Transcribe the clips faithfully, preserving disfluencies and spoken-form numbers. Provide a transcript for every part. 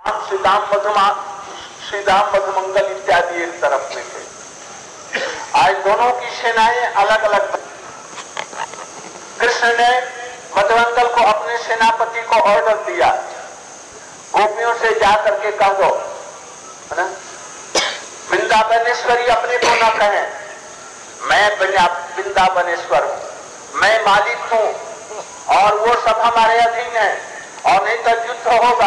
श्रीदाम मधुमा श्रीदाम मधुमंगल इत्यादि एक तरफ में थे। आज दोनों की सेनाएं अलग अलग। कृष्ण ने मधुमंगल को अपने सेनापति को ऑर्डर दिया, गोपियों से जाकर के कह दो, है ना, वृंदावनेश्वरी अपने को न कहें, मैं वृंदावनेश्वर हूं, मैं मालिक हूं और वो सब हमारे अधीन है और नहीं तो युद्ध होगा।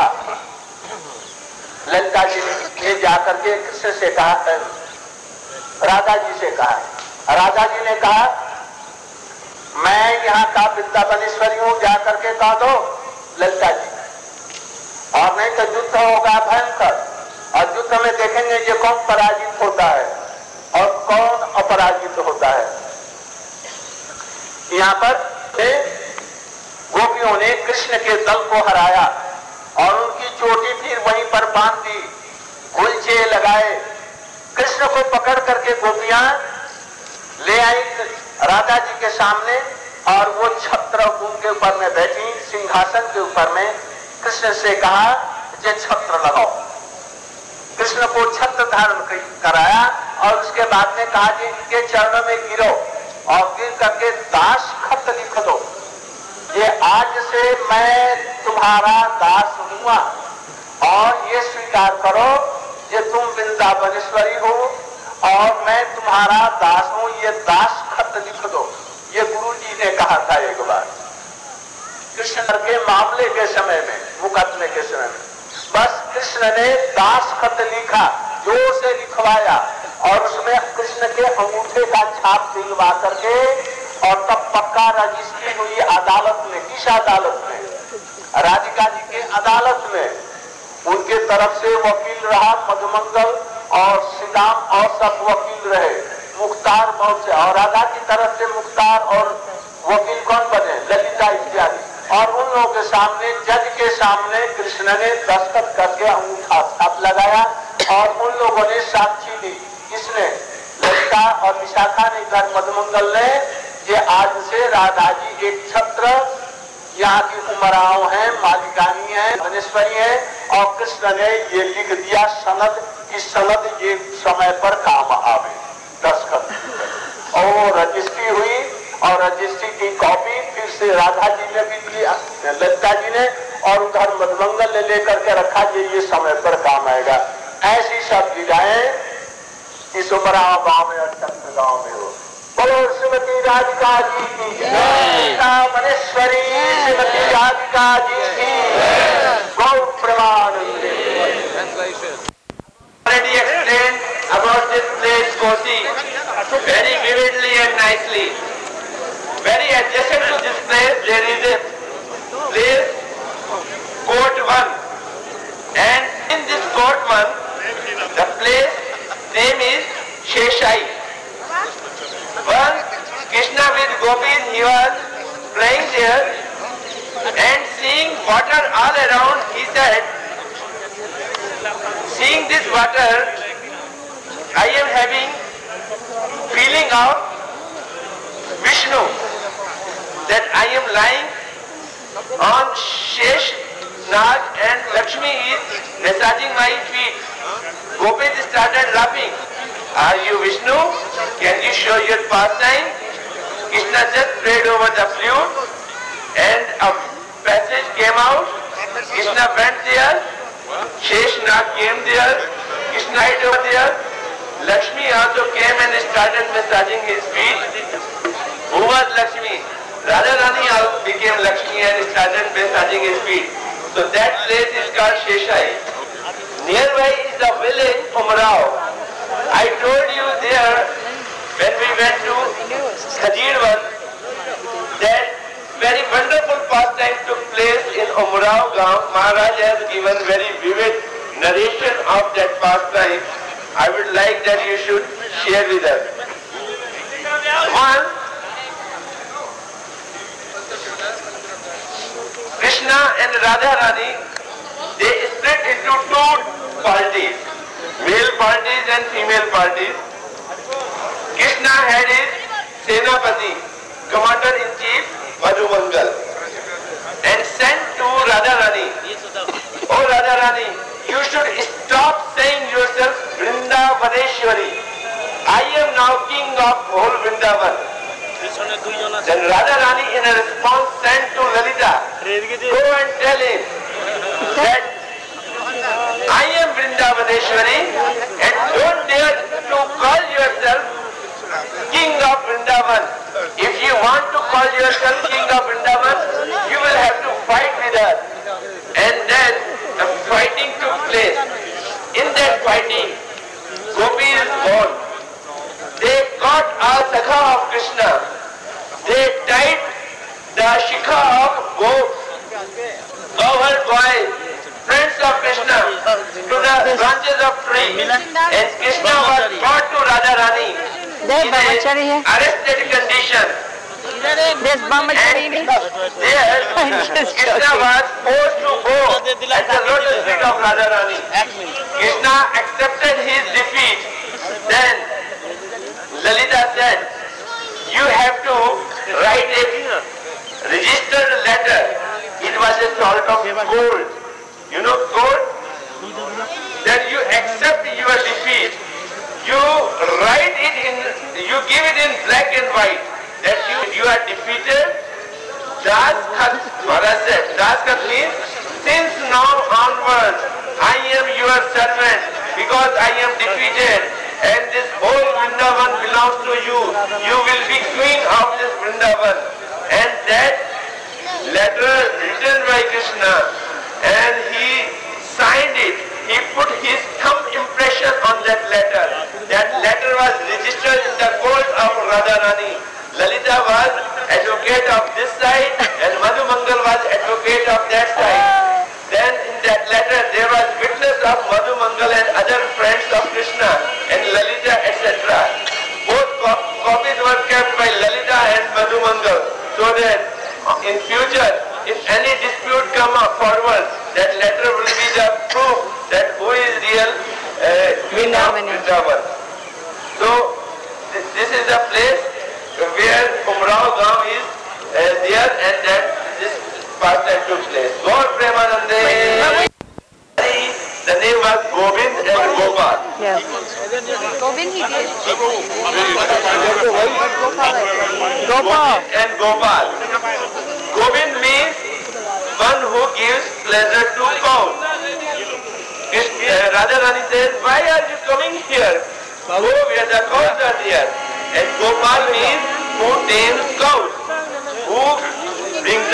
ललिता जी ने जाकर के कृष्ण से कहा, राधा जी से कहा, राधा जी ने कहा मैं यहाँ का वृंदावनेश्वरी हूं, जाकर के कह दो ललिता जी, और नहीं तो युद्ध होगा भयंकर, और युद्ध में देखेंगे ये कौन पराजित होता है और कौन अपराजित होता है। यहाँ पर गोपियों ने कृष्ण के दल को हराया और उनकी चोटी फिर वहीं पर बांध दी, गुलचे लगाए। कृष्ण को पकड़ करके गोपियां ले आई राधा जी के सामने और वो छत्र उनके ऊपर में बैठी, सिंहासन के ऊपर में। कृष्ण से कहा ये छत्र लगाओ। कृष्ण को छत्र धारण कराया और उसके बाद में कहा कि इनके चरणों में गिरो और गिर करके दास खत लिख दो, ये आज से मैं तुम्हारा दास हुआ और ये स्वीकार करो ये तुम वृंदावनेश्वरी हो और मैं तुम्हारा दास हूं, ये दास खत लिख दो। ये गुरु जी ने कहा था एक बार कृष्ण के मामले के समय में, मुकदमे के समय में। बस कृष्ण ने दास खत लिखा, जोर से लिखवाया और उसमें कृष्ण के अंगूठे का छाप दिलवा करके और तब पक्का रजिस्ट्री हुई अदालत में। किस अदालत में? राधिका जी के अदालत में। उनके तरफ से वकील रहा मधुमंगल और श्रीदाम और सब वकील रहे, मुख्तार बहुत से, और राधा की तरफ से मुख्तार और वकील कौन बने? ललिता इत्यादि। और उन लोगों के सामने, जज के सामने कृष्ण ने दस्तखत करके अंगूठा छाप लगाया और उन लोगों ने साक्षी दी। किसने? ललिता और विशाखा ने, इधर मधुमंगल ने। ये आज से राधा जी एक छत्र यहाँ की उमराव है, मालिकानी है, वनेश्वरी है, और कृष्ण ने ये लिख दिया सनद की सनद ये समय पर काम आवे। दस्तखत और रजिस्ट्री हुई और रजिस्ट्री की कॉपी फिर से राधा जी ने भी दी, ललिता जी ने, और उधर मधुमंगल ने लेकर के रखा ये ये समय पर काम आएगा। ऐसी सब लीलाएं इस उमराव गांव में और चंद्र गांव में हो। बोलो श्रीमती राधिका जी की वृंदावनेश्वरी श्रीमती राधिका जी की गौ प्रमानंदे। Already explained about this place Kosi very vividly and nicely. Very adjacent to this place there is a place Court One, and in this Court One the place name is Sheshai. Once Krishna with gopis he was playing there and seeing water all around, he said, seeing this water I am having feeling of Vishnu, that I am lying on Shesh Nag and Lakshmi is massaging my feet. Gopis started laughing. Are you Vishnu? Can you show your pastime? Krishna just prayed over the flute and a passage came out. Krishna went there. Sheshnag came there. Krishna hid over there. Lakshmi also came and started massaging his feet. Who was Lakshmi? Radharani also became Lakshmi and started massaging his feet. So that place is called Sheshai. Nearby is the village Umrao. I told you there when we went to Khajirwan that very wonderful pastime took place in Umrao Gaon. Maharaj has given very vivid narration of that pastime. I would like that you should share with us. One, Krishna and Radharani, they split into two parties, male parties and female parties. Krishna had his Senapati, Commander-in-Chief Madhumangal, and sent to Radharani, "Oh Radharani, you of whole Vrindavan. Then Radharani in a response sent to Lalita, go and tell him that I am Vrindavaneshwari and don't dare to call yourself King of Vrindavan. If you want to call yourself King of Vrindavan, you will have to fight with us. And then a fighting took place. In that fighting, Gopi is born. They caught a Sakha of Krishna. They tied the Shikha of goats, cowherd boys, friends of Krishna, to the branches of trees. And Krishna was brought to Radharani in an arrested condition. There's Brahmachari. And there, Krishna was forced to go at the lotus feet of Radharani. Krishna accepted his defeat. Then Lalita said, you have to write a registered letter. It was a sort of gold. You know gold? That you accept your defeat. You write it in, you give it in black and white. That you, you are defeated. Das Khat, Maharaj said, Das Khat means, since now onwards, I am your servant because I am defeated and this whole Vrindavan belongs to you. You will be queen of this Vrindavan. And that letter written by Krishna, and he signed it. He put his thumb impression on that letter. That letter was registered in the court of Radharani. Lalita was advocate of this side and Madhu Mangal was advocate of that side. Then in that letter there was witness of Madhu Mangal and other friends of Krishna and Lalita et cetera. Both copies were kept by Lalita and Madhu Mangal so that in future if any dispute come up forward, that letter will be the proof that who is real uh, queen of Vrindavan. So th this is the place where Umrao Gaon is uh, there and that this pastime took place. Gaur Premanande. The name was Govind and Gopal. Yes. Govind he did. Gopal. And Gopal. Govind means one who gives pleasure to cows. Uh, Radharani says, why are you coming here? Go where the cows are there. And Gopal means who tames cows, who brings